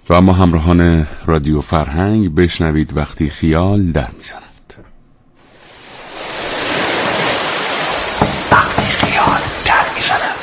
و اما همراهان رادیو فرهنگ بشنوید وقتی خیال در میزند. وقتی خیال در میزند.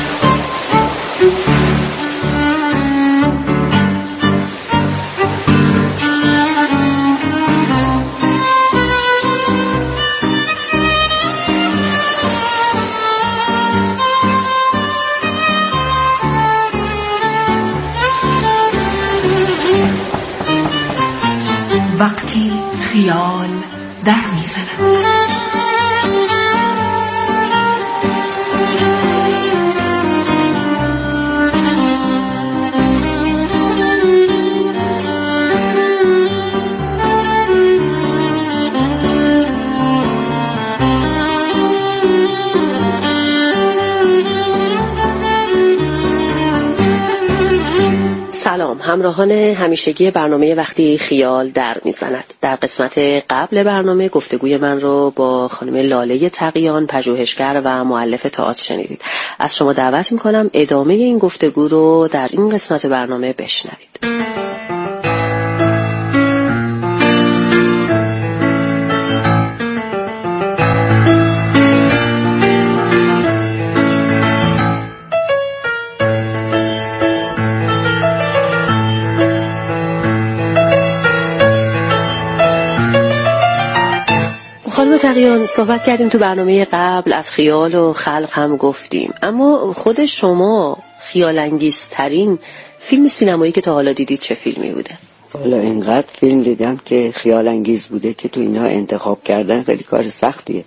وقتی خیال در میزند. سلام همراهان همیشگی برنامه وقتی خیال در میزند. در قسمت قبل برنامه گفتگوی من رو با خانم لاله تقیان، پژوهشگر و مؤلف تئاتر شنیدید. از شما دعوت میکنم ادامه این گفتگو رو در این قسمت برنامه بشنوید. خانم تقیان، صحبت کردیم تو برنامه قبل از خیال و خلق هم گفتیم، اما خود شما خیال انگیزترین فیلم سینمایی که تا حالا دیدید چه فیلمی بوده؟ والا اینقدر فیلم دیدم که خیال انگیز بوده که تو اینها انتخاب کردن خیلی کار سختیه.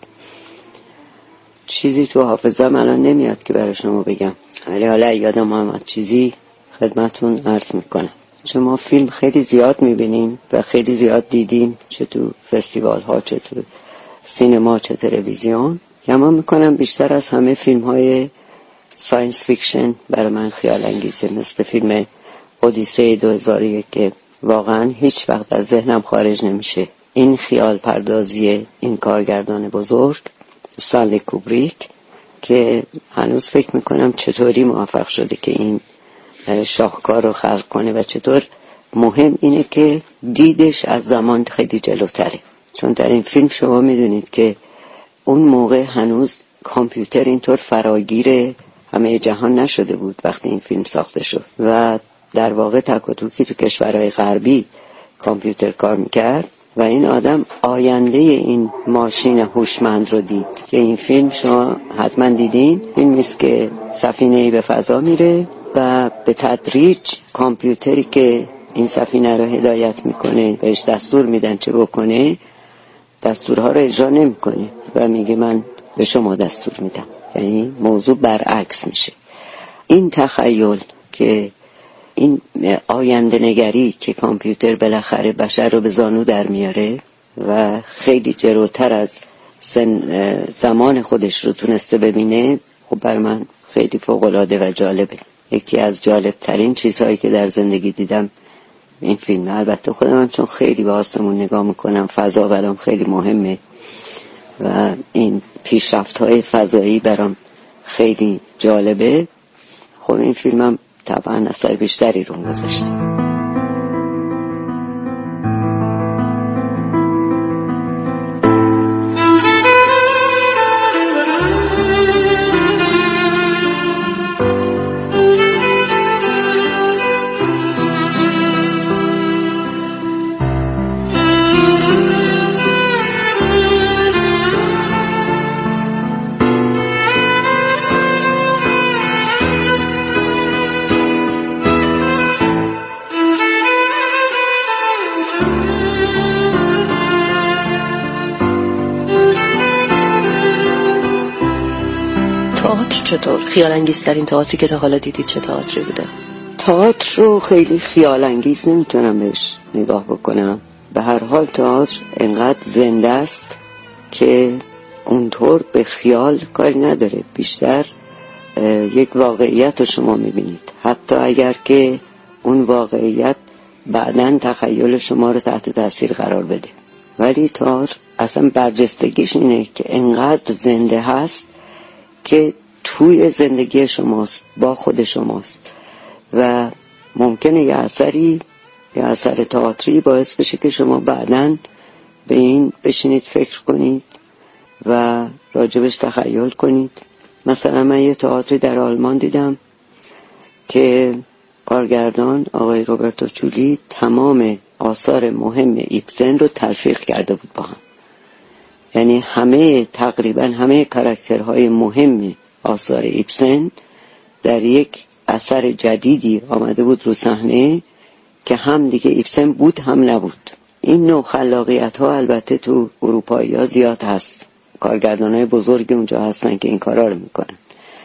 چیزی تو حافظه‌م الان نمیاد که برای شما بگم، ولی حالا یادم اومد چیزی خدمتون عرض میکنم. چون ما فیلم خیلی زیاد میبینیم و خیلی زیاد دیدیم، چه تو فستیوال ها، چه تو سینما، چه تلویزیون. گمان میکنم بیشتر از همه فیلم های ساینس فیکشن برای من خیال انگیزه، مثل فیلم اودیسه 2001 که واقعا هیچ وقت از ذهنم خارج نمیشه. این خیال پردازی این کارگردان بزرگ استنلی کوبریک که هنوز فکر میکنم چطوری موفق شده که این شاهکار رو خلق کنه و چطور مهم اینه که دیدش از زمان خیلی جلوتره. چون در این فیلم شما میدونید که اون موقع هنوز کامپیوتر اینطور فراگیر همه جهان نشده بود وقتی این فیلم ساخته شد و در واقع تک و توکی تو کشورهای غربی کامپیوتر کار میکرد و این آدم آینده این ماشین هوشمند رو دید که این فیلم شما حتما دیدین. فیلمی است که سفینه‌ای به فضا میره و به تدریج کامپیوتری که این سفینه رو هدایت میکنه بهش دستور میدن چه بکنه، دستورها رو اجرا نمیکنه و میگه من به شما دستور میدم. یعنی موضوع برعکس میشه. این تخیل که این آینده نگری که کامپیوتر بالاخره بشر رو به زانو در میاره و خیلی جلوتر از زمان خودش رو تونسته ببینه، خب بر من خیلی فوق‌العاده و جالبه. یکی از جالب ترین چیزهایی که در زندگی دیدم این فیلم. البته خودم هم چون خیلی به آسمون نگاه میکنم، فضا برام خیلی مهمه و این پیشرفت‌های فضایی برام خیلی جالبه. خب این فیلمم طبعا اثر بیشتری رو گذاشته. چطور خیال انگیزترین تئاتری که تا حالا دیدید چه تئاتری بوده؟ تئاتر رو خیلی خیال انگیز نمیتونم بهش نگاه بکنم. به هر حال تئاتر انقدر زنده است که اونطور به خیال کاری نداره، بیشتر یک واقعیت رو شما میبینید، حتی اگر که اون واقعیت بعداً تخیل شما رو تحت تاثیر قرار بده. ولی تئاتر اصلا برجستگیش اینه که انقدر زنده هست که توی زندگی شماست، با خود شماست و ممکنه یه اثر تئاتری باعث بشه که شما بعداً به این بشینید فکر کنید و راجبش تخیل کنید. مثلا من یه تئاتری در آلمان دیدم که کارگردان آقای روبرتو چولی تمام آثار مهم ایبسن رو تلفیق کرده بود با هم. یعنی تقریبا همه کاراکترهای مهم آثار ایبسن در یک اثر جدیدی آمده بود رو صحنه که هم دیگه ایبسن بود هم نبود. این نوع خلاقیت ها البته تو اروپایی ها زیاد هست، کارگردان های بزرگی اونجا هستن که این کارا رو میکنن.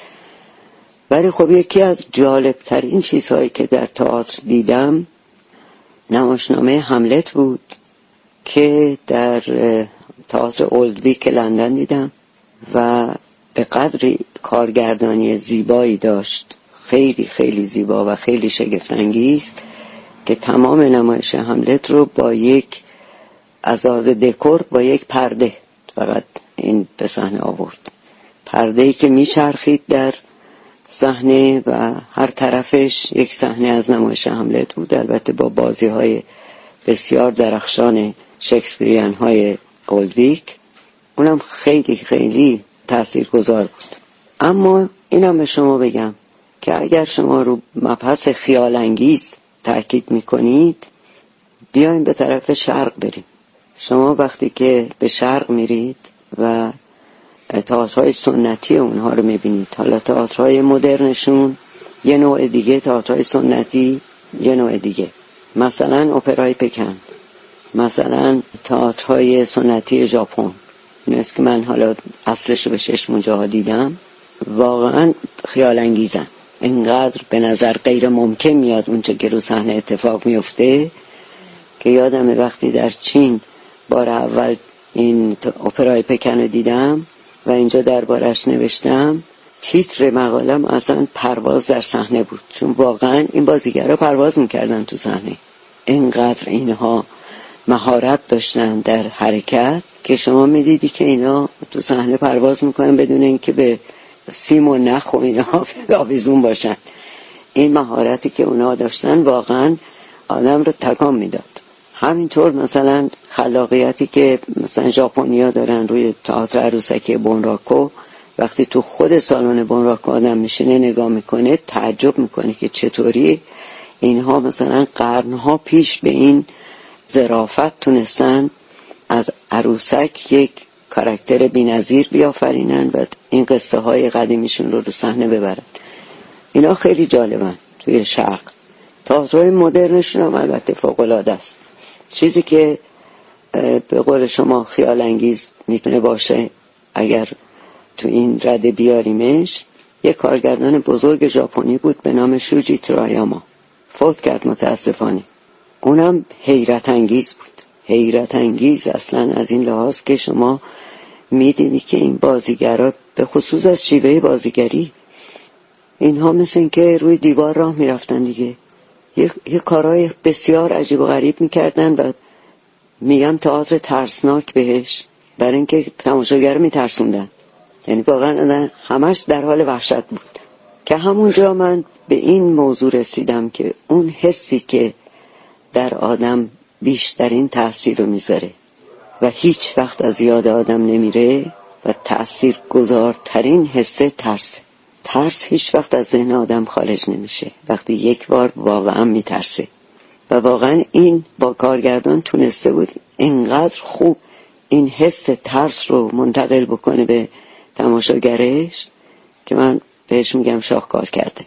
ولی خب یکی از جالب ترین چیزهایی که در تئاتر دیدم نمایشنامه هملت بود که در تئاتر اولدویک لندن دیدم و به قدری کارگردانی زیبایی داشت، خیلی خیلی زیبا و خیلی شگفت‌انگیز، که تمام نمایش هملت رو با یک ازاز دکور با یک پرده فقط این به صحنه آورد. پرده‌ای که میچرخید در صحنه و هر طرفش یک صحنه از نمایش هملت بود، البته با بازی‌های بسیار درخشان شکسپیریان های اولدویک. اونم خیلی خیلی تاثیرگذار بود. اما اینم به شما بگم که اگر شما رو مبحث خیال انگیز تأکید میکنید، بیایم به طرف شرق بریم. شما وقتی که به شرق میرید و تئاترهای سنتی اونها رو میبینید، حالا تئاترهای مدرنشون یه نوع دیگه، تئاترهای سنتی یه نوع دیگه، مثلا اپرای پکن، مثلا تئاترهای سنتی ژاپن، این است که من حالا اصلش رو به 6 جاها دیدم، واقعا خیال انگیزن. اینقدر به نظر غیر ممکن میاد اونچه که رو صحنه اتفاق میفته که یادمه وقتی در چین بار اول این اپرای پکن رو دیدم و اینجا دربارش نوشتم، تیتر مقالم اصلا پرواز در صحنه بود، چون واقعا این بازیگرها پرواز میکردن تو صحنه. اینقدر اینها مهارت داشتن در حرکت که شما میدیدی که اینا تو صحنه پرواز میکنن بدون اینکه به سیم و نخ و اینا آویزون باشن. این مهارتی که اونا داشتن واقعا آدم رو تکان میداد. همینطور مثلا خلاقیتی که مثلا ژاپنیا دارن روی تئاتر عروسکی بونراکو، وقتی تو خود سالن بونراکو آدم میشینه نگاه میکنه تعجب میکنه که چطوری اینها مثلا قرنها پیش به این ظرافت تونستن از عروسک یک کاراکتر بی‌نظیر بیافرینن و این قصه های قدیمیشون رو صحنه ببرن. اینا خیلی جالبن توی شرق. تئاترهای مدرنشون هم البته فوق‌العاده است. چیزی که به قول شما خیال انگیز میتونه باشه اگر تو این رده بیاریمش، یک کارگردان بزرگ ژاپنی بود به نام شوجی ترایاما، فوت کرد متاسفانه. اونم حیرت انگیز بود، حیرت انگیز اصلا از این لحاظ که شما میدینی که این بازیگرها به خصوص از شیوه بازیگری، اینها مثل این که روی دیوار راه میرفتن دیگه، یه کارهای بسیار عجیب و غریب میکردن و میگم تئاتر ترسناک بهش، برای اینکه تماشاگر میترسوندن. یعنی واقعا همش در حال وحشت بود. که همونجا من به این موضوع رسیدم که اون حسی که در آدم بیشترین تأثیر رو میذاره و هیچ وقت از یاد آدم نمیره و تأثیر گذارترین حس ترس هیچ وقت از ذهن آدم خارج نمیشه وقتی یک بار واقعا میترسه. و واقعا این با کارگردان تونسته بود اینقدر خوب این حس ترس رو منتقل بکنه به تماشاگرش که من بهش میگم شاهکار کرده.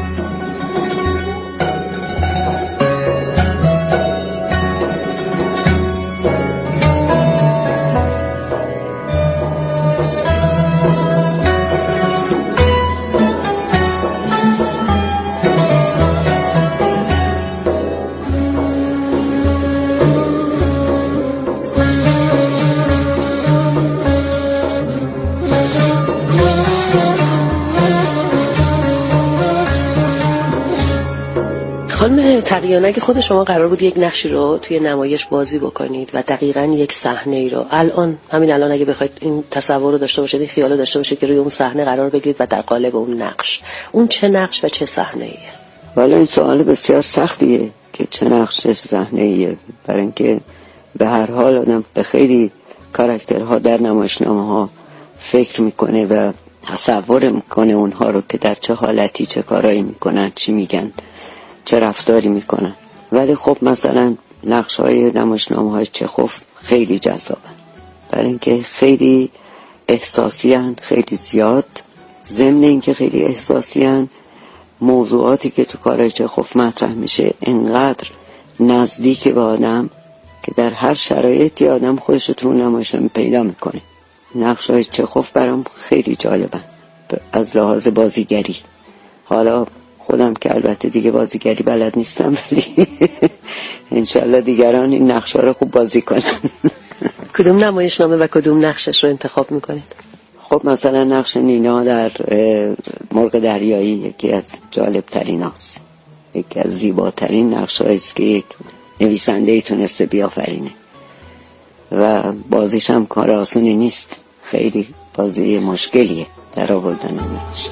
خانم تقیان، اگه خود شما قرار بود یک نقشی رو توی نمایش بازی بکنید و دقیقاً یک صحنه ای رو همین الان اگه بخواید این تصور رو داشته باشید، این خیال رو داشته باشید که روی اون صحنه قرار بگیرید و در قالب اون نقش، اون چه نقش و چه صحنه ایه؟ ولی این سوال بسیار سختیه که چه نقش صحنه‌ایه، برای اینکه به هر حال آدم به خیلی کاراکترها در نمایشنامه‌ها فکر میکنه و تصور میکنه اونها رو که در چه حالتی چه کارایی میکنن، چی میگن، چه رفتاری میکنن. ولی خب مثلا نقش‌های نمایشنامه‌های چخوف خیلی جذابن، برای اینکه خیلی احساسی‌اند، خیلی زیاد. ضمن اینکه خیلی احساسی‌اند، موضوعاتی که تو کارهای چخوف مطرح میشه انقدر نزدیک به آدم که در هر شرایطی آدم خودش رو تو اون نمایشنامه پیدا میکنه. نقش‌های چخوف برام خیلی جالبن از لحاظ بازیگری. حالا خودم که البته دیگه بازیگری بلد نیستم، ولی انشالله دیگران این نقش‌ها رو خوب بازی کنن. کدوم نمایشنامه و کدوم نقشش رو انتخاب میکنید؟ خب مثلا نقش نینا در مرغ دریایی یکی از جالب‌ترین هاست، یکی از زیباترین نقش‌هایی است که یک نویسنده‌ای تونسته بیافرینه و بازیش هم کار آسونی نیست، خیلی بازی مشکلیه در آوردن نقش.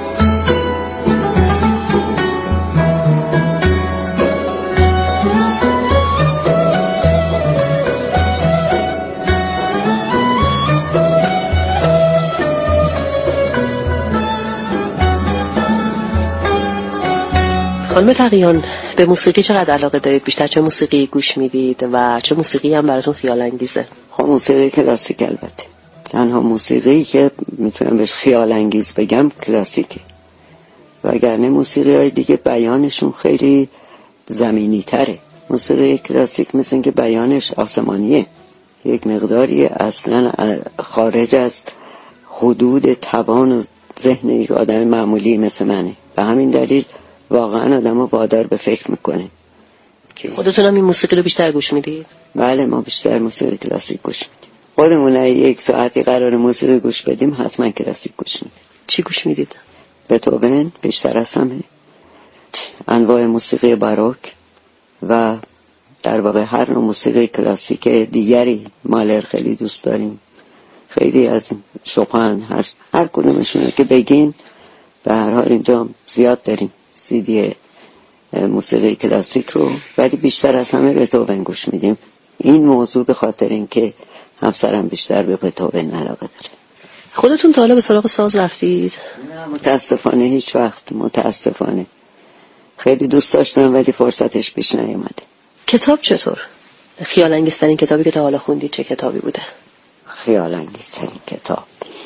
خانم تقیان، به موسیقی چقدر علاقه دارید؟ بیشتر چه موسیقی گوش میدید و چه موسیقی هم براتون خیال انگیزه؟ خب موسیقی کلاسیک البته. تنها موسیقی که میتونم بهش خیال انگیز بگم کلاسیکه، وگرنه موسیقی های دیگه بیانشون خیلی زمینی تره. موسیقی کلاسیک مثل اینکه بیانش آسمانیه، یک مقداری اصلا خارج از حدود توان و ذهن یک آدم معمولی مثل منه. به همین دلیل واقعا آدم رو وادار به فکر میکنه. خودتون هم این موسیقی رو بیشتر گوش میدید؟ بله، ما بیشتر موسیقی کلاسیک گوش میدیم. خودمون یک ساعتی قرار موسیقی گوش بدیم حتما کلاسیک گوش میدیم. چی گوش میدید؟ بتوون بیشتر از همه، انواع موسیقی باروک و در واقع هر نوع موسیقی کلاسیک دیگری. مالر خیلی دوست داریم، خیلی از شوپن، هر کدومشون که بگین. به هر حال اینجا زیاد داریم CD موسیقی کلاسیک رو، ولی بیشتر از همه بتوون گوش میدیم. این موضوع به خاطر اینکه همسرم بیشتر به بتوون علاقه داره. خودتون تا حالا به سراغ ساز رفتید؟ نه متاسفانه هیچ وقت. متاسفانه خیلی دوست داشتم ولی فرصتش پیش نیومده. کتاب چطور؟ خیال انگیزترین کتابی که تا حالا خوندید چه کتابی بوده؟ خیال انگیزترین کتاب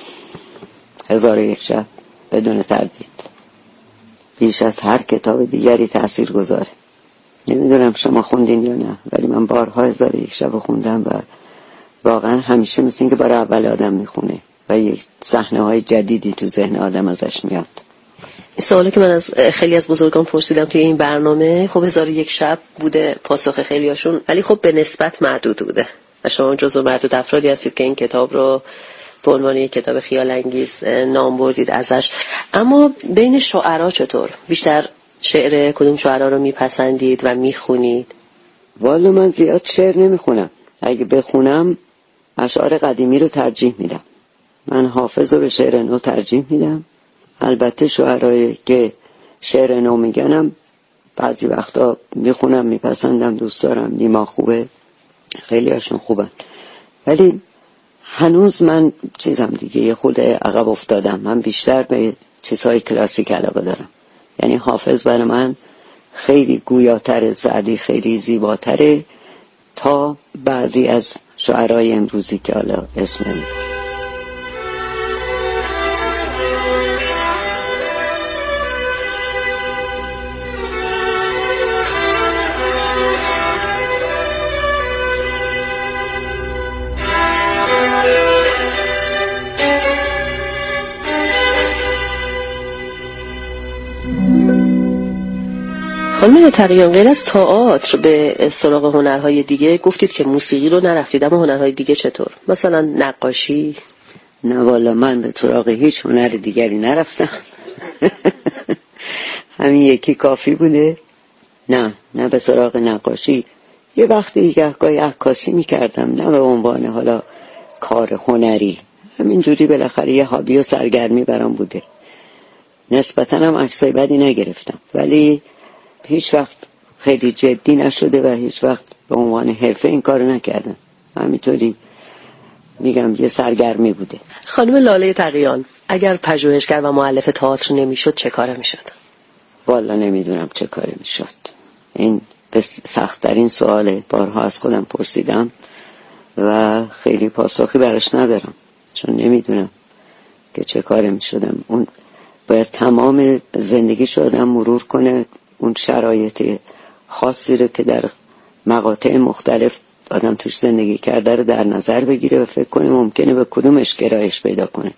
1001 شب بدون تردید. بیش از هر کتاب دیگری تأثیر گذاره. نمیدونم شما خوندین یا نه، ولی من بارها 1001 شب خوندم و واقعا همیشه مثل این که برای اول آدم میخونه و یک صحنه‌های جدیدی تو ذهن آدم ازش میاد. این سوالی که من از خیلی از بزرگان پرسیدم توی این برنامه، خب 1001 شب بوده پاسخ خیلیاشون، ولی خب به نسبت معدود بوده و شما جزو معدود افرادی هستید که این کتاب رو به عنوان یک کتاب خیال انگیز نام بردید ازش. اما بین شاعرها چطور؟ بیشتر شعر کدوم شاعرها رو میپسندید و میخونید؟ والا من زیاد شعر نمیخونم. اگه بخونم اشعار قدیمی رو ترجیح میدم. من حافظ رو به شعر نو ترجیح میدم. البته شاعرایی که شعر نو میگنم بعضی وقتا میخونم، میپسندم، دوست دارم. نیما خوبه، خیلی هاشون خوبن، ولی هنوز من چیزم دیگه یه خود عقب افتادم. من بیشتر به چیزهای کلاسیک علاقه دارم. یعنی حافظ برای من خیلی گویاتر، سعدی خیلی زیباتره تا بعضی از شاعرای امروزی که حالا اسم نمیبرم. خانم تقیان، غیر از تئاتر به سراغ هنرهای دیگه گفتید که موسیقی رو نرفتید، اما هنرهای دیگه چطور؟ مثلا نقاشی؟ نه والا من به سراغ هیچ هنر دیگری نرفتم. همین یکی کافی بوده. نه به سراغ نقاشی. یه وقتی گهگاهی عکاسی میکردم، نه به عنوان حالا کار هنری، همینجوری بالاخره یه هابی و سرگرمی برام بوده. نسبتاً هم عکسای بدی نگرفتم، ولی هیچ وقت خیلی جدی نشده و هیچ وقت به عنوان حرفه این کارو نکردم. همینطوری میگم یه سرگرمی بوده. خانم لاله تقیان، اگر پژوهشگر و مؤلف تئاتر نمیشد چه کاره میشد؟ والا نمیدونم چه کاره میشد. این سخت‌ترین سواله. بارها از خودم پرسیدم و خیلی پاسخی براش ندارم، چون نمیدونم که چه کاره میشدم. اون باید تمام زندگی شدم مرور کنه، اون شرایط خاصی رو که در مقاطع مختلف آدم توش زندگی کرده رو در نظر بگیره و فکر کنه ممکنه به کدومش گرایش پیدا کنه،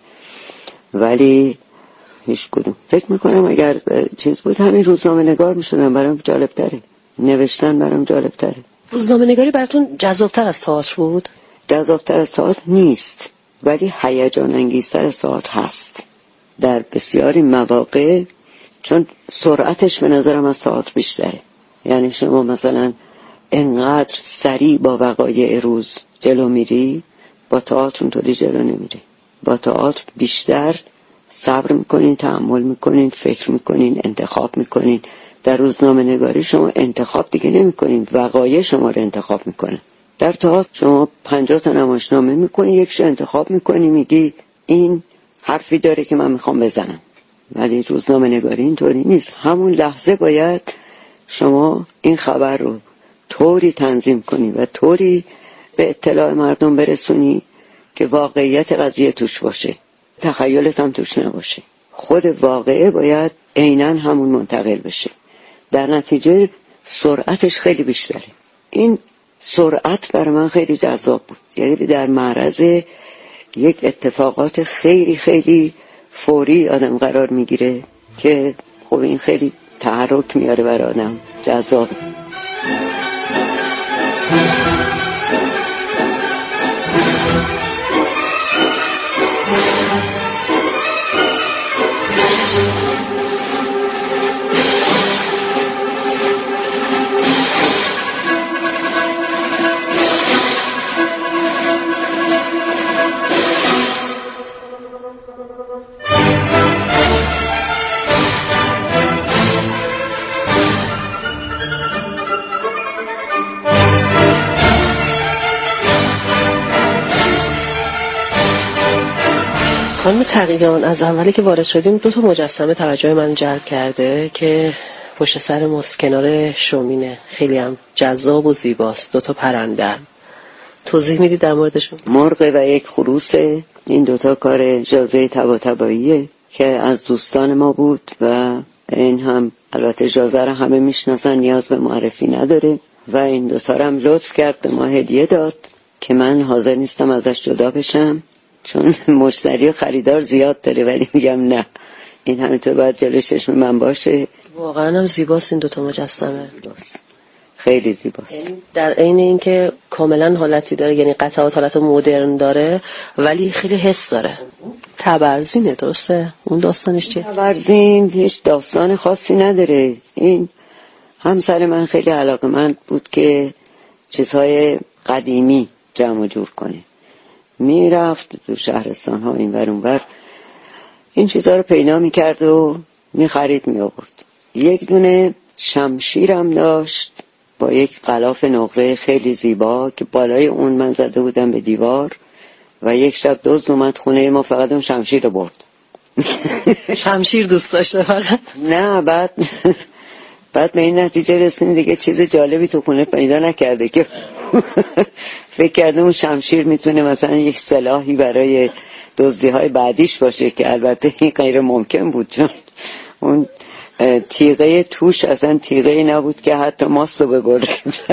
ولی هیچ کدوم. فکر میکنم اگر چیز بود همین روزنامه نگار میشدم، برام جالب تره، نوشتن برام جالب تره. روزنامه نگاری براتون جذابتر از تئاتر بود؟ جذابتر از تئاتر نیست، ولی هیجان انگیزتر از تئاتر هست در بسیاری مواقع، چون سرعتش به نظرم از تئاتر بیشتره. یعنی شما مثلا انقدر سریع با وقایع روز جلو میری، با تئاتر اونطوری جلو نمیری. با تئاتر بیشتر صبر میکنین، تأمل میکنین، فکر میکنین، انتخاب میکنین. در روزنامه نگاری شما انتخاب دیگه نمیکنین، وقایع شما رو انتخاب میکنن. در تئاتر شما 50 تا نمایشنامه میکنی، یکشو انتخاب میکنی، میگی این حرفی داره که من میخوام بزنم. ولی روزنامه نگاری اینطوری نیست. همون لحظه باید شما این خبر رو طوری تنظیم کنی و طوری به اطلاع مردم برسونی که واقعیت قضیه توش باشه، تخیلت هم توش نباشه. خود واقعه باید عیناً همون منتقل بشه. در نتیجه سرعتش خیلی بیشتره. این سرعت برای من خیلی جذاب بود. یعنی در معرض یک اتفاقات خیلی خیلی فوری آدم قرار میگیره که خب این خیلی تحرک میاره برای آدم، جذاب. خانم تقیان، از اولی که وارد شدیم 2 مجسمه توجه من جلب کرده که پشت سر ماست، کنار شومینه. خیلی هم جذاب و زیباست. 2 پرنده. توضیح میدید در موردشون؟ مرغ و یک خروسه. این 2 کار جازه طباطباییه که از دوستان ما بود و این هم البته جازه رو همه میشناسن، نیاز به معرفی نداره و این 2 رو هم لطف کرد به ما هدیه داد که من حاضر نیستم ازش جدا بشم، چون مشتری و خریدار زیاد داره، ولی میگم نه، این همینطور باید جلوی چشم من باشه. واقعا هم زیباست این 2 مجسمه. زیباست. خیلی زیباست. در عین اینکه کاملا حالتی داره، یعنی قطعات حالت مدرن داره ولی خیلی حس داره. تبرزینه، درسته؟ اون داستانش چیه؟ تبرزین هیچ داستان خاصی نداره. این همسر من خیلی علاقه‌مند بود که چیزهای قدیمی جمع جور کنه. میرفت تو شهرستان ها این ور اون ور، این چیزها رو پیدا میکرد و میخرید میآورد. یک دونه شمشیرم داشت با یک غلاف نقره خیلی زیبا که بالای اون من زده بودم به دیوار و یک شب دزد اومد خونه ما، فقط اون شمشیر رو برد. شمشیر دوست داشته فقط؟ نه، بعد به این نتیجه رسیدیم دیگه چیز جالبی تو خونه پیدا نکرده که فکر کرده اون شمشیر میتونه مثلا یک سلاحی برای دزدی‌های بعدیش باشه، که البته این غیر ممکن بود، چون اون تیغه توش اصلا تیغه نبود که حتی ماستو ببره.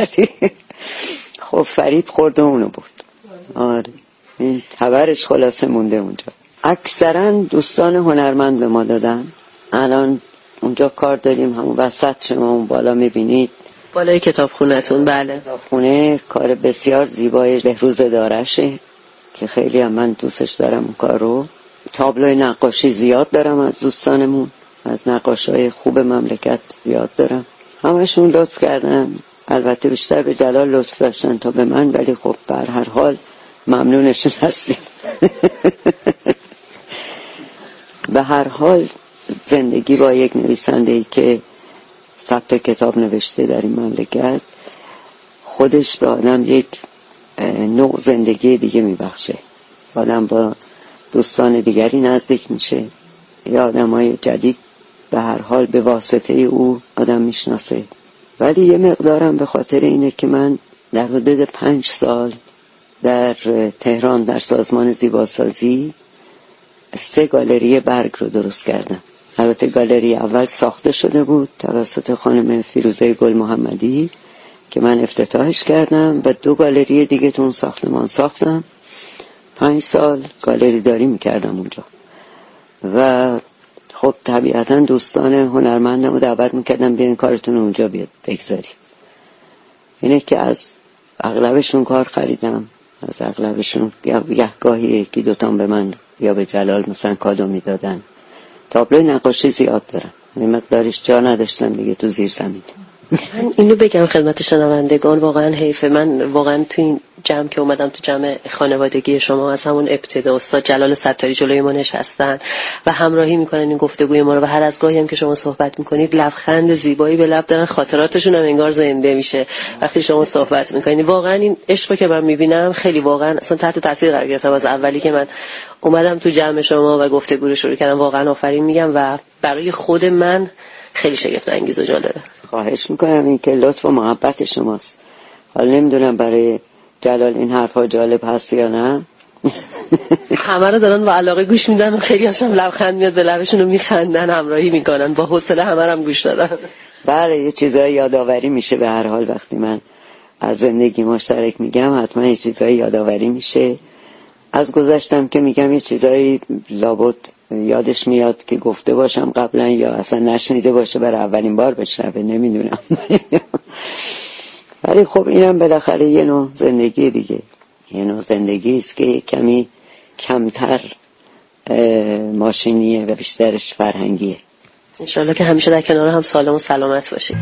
خب فریب خورد و اونو برد. آره، این تبرش خلاصه مونده اونجا. اکثرا دوستان هنرمند به ما دادن. الان اونجا کار داریم، همون وسط شما اون بالا میبینید، بالای کتابخونه‌تون. بله، کتابخونه کار بسیار زیبای بهروز دارشه که خیلی هم من دوستش دارم اون کار رو. تابلوی نقاشی زیاد دارم از دوستانمون، از نقاشای خوب مملکت زیاد دارم. همشون لطف کردن، البته بیشتر به جلال لطف داشتن تا به من، ولی خب به هر حال ممنونشون هستیم. به هر حال زندگی با یک نویسنده‌ای که 100 تا کتاب نوشته در این مملکت، خودش به آدم یک نوع زندگی دیگه میبخشه. آدم با دوستان دیگری نزدیک میشه، یا آدمای جدید به هر حال به واسطه او آدم میشناسه. ولی یه مقدارم به خاطر اینه که من در حدود 5 سال در تهران در سازمان زیباسازی 3 گالری برگ رو درست کردم. البته گالری اول ساخته شده بود توسط خانم فیروزه گل محمدی که من افتتاحش کردم و 2 گالری دیگه تو اون ساختمان ساختم. 5 سال گالری داری میکردم اونجا و خب طبیعتا دوستان هنرمندم رو دعوت میکردم بیاین کارتون اونجا بیاد بگذارید. اینه که از اغلبشون کار خریدم، از اغلبشون گاهی 1-2 تا به من یا به جلال مثلا کادو میدادن. تابلوی نقاشی زیاد دارم، یه مقدارش جا نداشتم دیگه تو زیر زمین. من اینو بگم خدمت شنوندگان، واقعا حیفه. من واقعا تو این جمع که اومدم، تو جمع خانوادگی شما، از همون ابتدا استاد جلال ستاری جلوی ما نشستن و همراهی میکنن این گفتگوی ما رو و هر از گاهی هم که شما صحبت میکنید لبخند زیبایی به لب دارن، خاطراتشون هم انگار زنده میشه وقتی شما صحبت میکنید. واقعا این عشقی که من میبینم خیلی واقعا اصلا تحت تاثیر قرار گرفتم از اولی که من اومدم تو جمع شما و گفتگو رو شروع کردم. واقعا آفرین میگم و برای خود من خیلی شگفت انگیز و جالبه. خواهش میکنم، این که لطف و محبت شماست. حالا نمیدونم برای جلال این حرفا جالب هست یا نه. همه رو دارن با علاقه گوش میدن و خیلی هاشم لبخند میاد به لبشون و میخندن، همراهی میکنن، با حوصله همه رو هم گوش دادن. بله یه چیزای یادآوری میشه به هر حال. وقتی من از زندگی مشترک میگم حتما یه چیزای یادآوری میشه. از گذشتم که میگم یه چیزای لابد یادش میاد که گفته باشم قبلا یا اصلا نشنیده باشه برای اولین بار بشنوه، نمیدونم. ولی خب اینم بالاخره یه نوع زندگی دیگه، یه نوع زندگی است که کمی کمتر ماشینیه و بیشترش فرهنگیه. انشالله که همیشه در کنار هم سالم و سلامت باشید.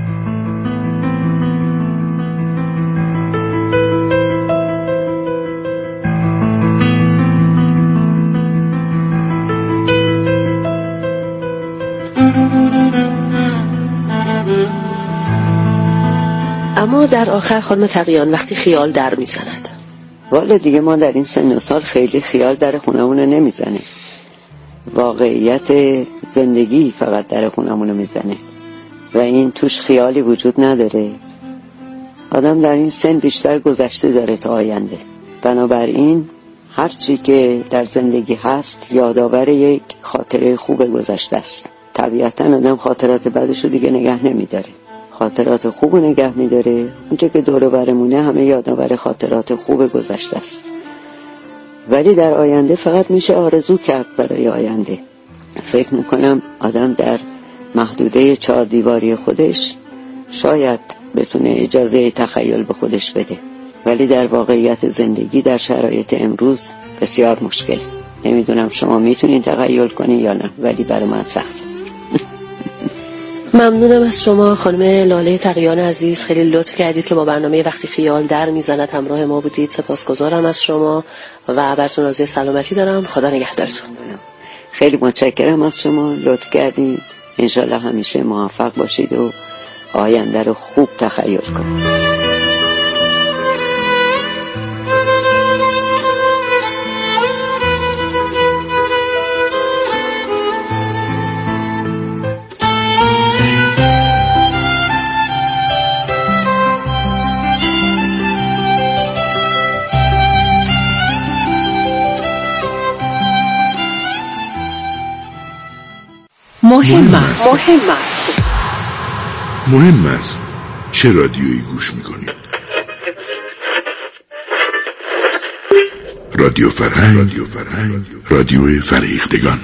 اما در آخر خانم تقیان وقتی خیال در میزند، والا دیگه ما در این سن و سال خیلی خیال در خونمون نمیزنه، واقعیت زندگی فقط در خونمون میزنه و این توش خیالی وجود نداره. آدم در این سن بیشتر گذشته داره تا آینده، بنابراین هر چی که در زندگی هست یادآور یک خاطره خوب گذشته است. طبیعتا آدم خاطرات بعدش رو دیگه نگه نمیداره، خاطرات خوب نگه میداره. اونچه که دور و برمونه همه یادآور خاطرات خوب گذشته است. ولی در آینده فقط میشه آرزو کرد برای آینده. فکر میکنم آدم در محدوده 4 دیواری خودش شاید بتونه اجازه تخیل به خودش بده، ولی در واقعیت زندگی در شرایط امروز بسیار مشکل. نمیدونم شما میتونین تخیل کنین یا نه، ولی برای من سخته. ممنونم از شما خانم لاله تقیان عزیز، خیلی لطف کردید که با برنامه وقتی خیال در میزند همراه ما بودید. سپاسگزارم از شما و براتون آرزوی سلامتی دارم. خدا نگهدارتون. خیلی متشکرم از شما، لطف کردید. انشالله همیشه موفق باشید و آینده رو خوب تخیل کنید. مهم است چه رادیویی گوش میکنید. رادیو فرهنگ، رادیو فرهیختگان.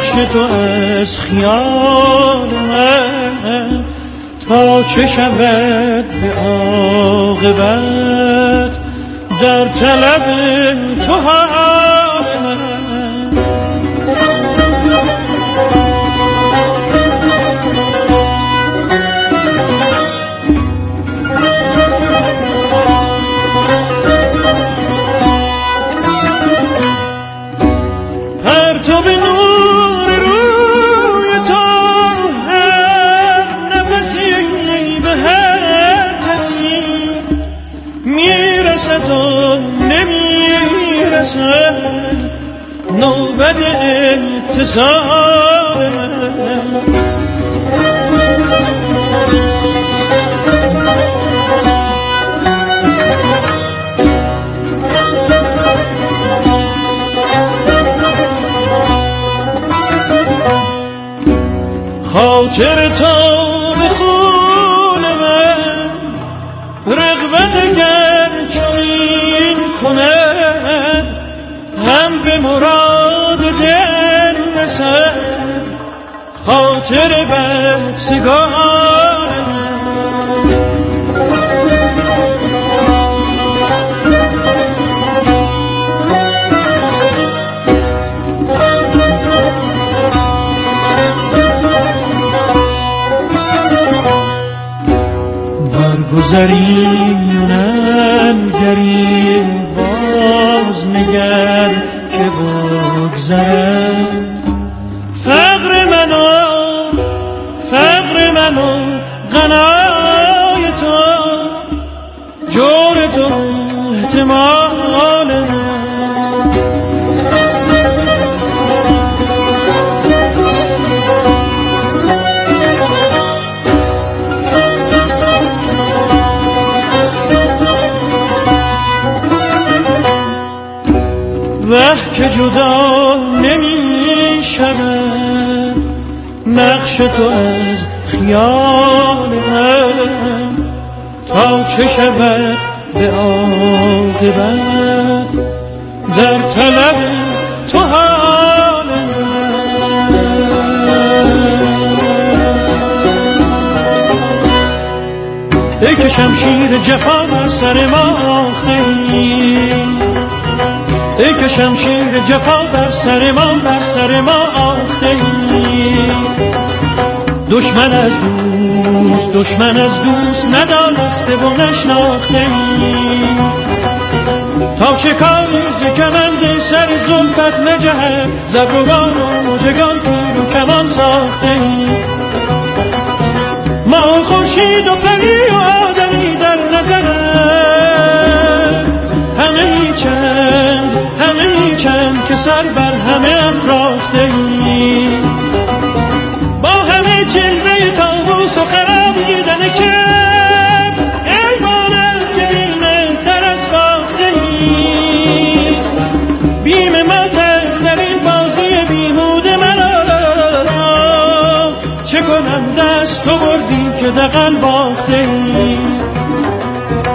نقش تو از خیال من تا چه شود به عاقبت در طلب تو حال من. پرتو به نور روی تو هر نفسی به هر کسی میرسد و نمیرسد نوبت انتظار من. خاطر تو به خون من رغبت اگر چنین کند هم به مراد دل رسد خاطر بدسگان من. برگذریم گری باز نگر که بگذرم فقر منو غنای تو جور تو احتمال من. وه که جدا نمی شود نقش تو از خیال من تا چه شود به عاقبت در طلب تو حال من. ای که شمشیر جفا بر سر ما آختی، ای که شمشیر جفا بر سر ما آخته ای. دشمن از دوست ندانسته و نشناخته ای. تا چه کاری ز کمند سر زلفت نجهد زبروان و مژگان تیر و کمان ساخته ای. ما خورشید و پری و آدمی در نظرم همه چند که سر بر همه افراخته ای. با همه جلوه طاووس و خرابیدن کم ای بار از گرین ترس باخته ای. بیم مات از در این بازی بیهوده مرا چه کنم دست تو بردی که دقل باخته ای.